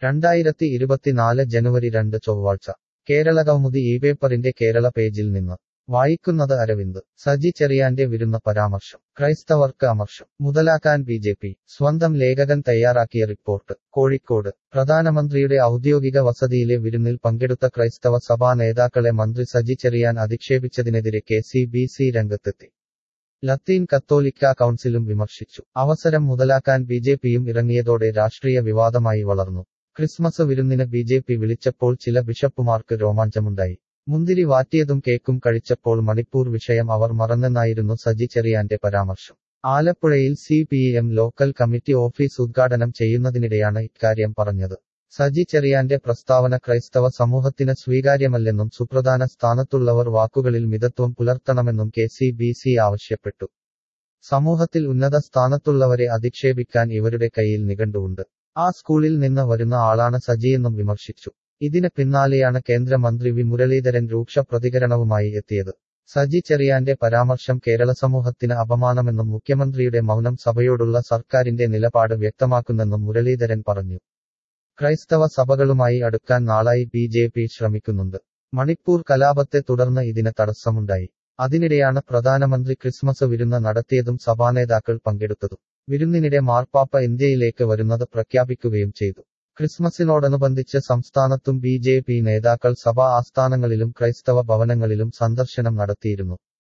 2024 ജനുവരി 2 ചൊവ്വാഴ്ച കേരളകൗമുദി ഈ പേപ്പറിന്റെ കേരള പേജിൽ നിന്ന് വായിക്കുന്നത് അരവിന്ദ് സജി ചെറിയാന്റെ വിരുന്ന പരാമർശം ക്രൈസ്തവർക്ക് അമർഷം മുതലാക്കാൻ ബിജെപി സ്വന്തം ലേഖകൻ തയ്യാറാക്കിയ റിപ്പോർട്ട് കോഴിക്കോട് പ്രധാനമന്ത്രിയുടെ ഔദ്യോഗിക വസതിയിലെ വിരുന്നിൽ പങ്കെടുത്ത ക്രൈസ്തവ സഭാ നേതാക്കളെ മന്ത്രി സജി ചെറിയാൻ അധിക്ഷേപിച്ചതിനെതിരെ കെ.സി.ബി.സി രംഗത്തെത്തി ലത്തീൻ കത്തോലിക്ക കൗൺസിലും വിമർശിച്ചു അവസരം മുതലാക്കാൻ ബിജെപിയും ഇറങ്ങിയതോടെ രാഷ്ട്രീയ വിവാദമായി വളർന്നു ക്രിസ്മസ് വിരുന്നിന് ബിജെപി വിളിച്ചപ്പോൾ ചില ബിഷപ്പുമാർക്ക് രോമാഞ്ചമുണ്ടായി മുന്തിരി വാറ്റിയതും കേക്കും കഴിച്ചപ്പോൾ മണിപ്പൂർ വിഷയം അവർ മറന്നെന്നായിരുന്നു സജി ചെറിയാന്റെ പരാമർശം ആലപ്പുഴയിൽ CPM ലോക്കൽ കമ്മിറ്റി ഓഫീസ് ഉദ്ഘാടനം ചെയ്യുന്നതിനിടെയാണ് ഇക്കാര്യം പറഞ്ഞത് സജി ചെറിയാന്റെ പ്രസ്താവന ക്രൈസ്തവ സമൂഹത്തിന് സ്വീകാര്യമല്ലെന്നും സുപ്രധാന സ്ഥാനത്തുള്ളവർ വാക്കുകളിൽ മിതത്വം പുലർത്തണമെന്നും കെ.സി.ബി.സി ആവശ്യപ്പെട്ടു സമൂഹത്തിൽ ഉന്നത സ്ഥാനത്തുള്ളവരെ അധിക്ഷേപിക്കാൻ ഇവരുടെ കയ്യിൽ നിഘണ്ടുവുണ്ട് ആ സ്കൂളിൽ നിന്ന് വരുന്ന ആളാണ് സജിയെന്നും വിമർശിച്ചു ഇതിന് പിന്നാലെയാണ് കേന്ദ്രമന്ത്രി വി മുരളീധരൻ രൂക്ഷ പ്രതികരണവുമായി എത്തിയത് സജി ചെറിയാന്റെ പരാമർശം കേരള സമൂഹത്തിന് അപമാനമെന്നും മുഖ്യമന്ത്രിയുടെ മൗനം സഭയോടുള്ള സർക്കാരിന്റെ നിലപാട് വ്യക്തമാക്കുന്നെന്നും മുരളീധരൻ പറഞ്ഞു ക്രൈസ്തവ സഭകളുമായി അടുക്കാൻ നാളായി ബിജെപി ശ്രമിക്കുന്നുണ്ട് മണിപ്പൂർ കലാപത്തെ തുടർന്ന് ഇതിന് തടസ്സമുണ്ടായി അതിനിടെയാണ് പ്രധാനമന്ത്രി ക്രിസ്മസ് വിരുന്ന് നടത്തിയതും സഭാനേതാക്കൾ പങ്കെടുത്തതും വിരുന്നിനിടെ മാർപ്പാപ്പ ഇന്ത്യയിലേക്ക് വരുന്നത് പ്രഖ്യാപിക്കുകയും ചെയ്തു ക്രിസ്മസിനോടനുബന്ധിച്ച് സംസ്ഥാനത്തും ബിജെപി നേതാക്കൾ സഭാ ആസ്ഥാനങ്ങളിലും ക്രൈസ്തവ ഭവനങ്ങളിലും സന്ദർശനം നടത്തിയിരുന്നു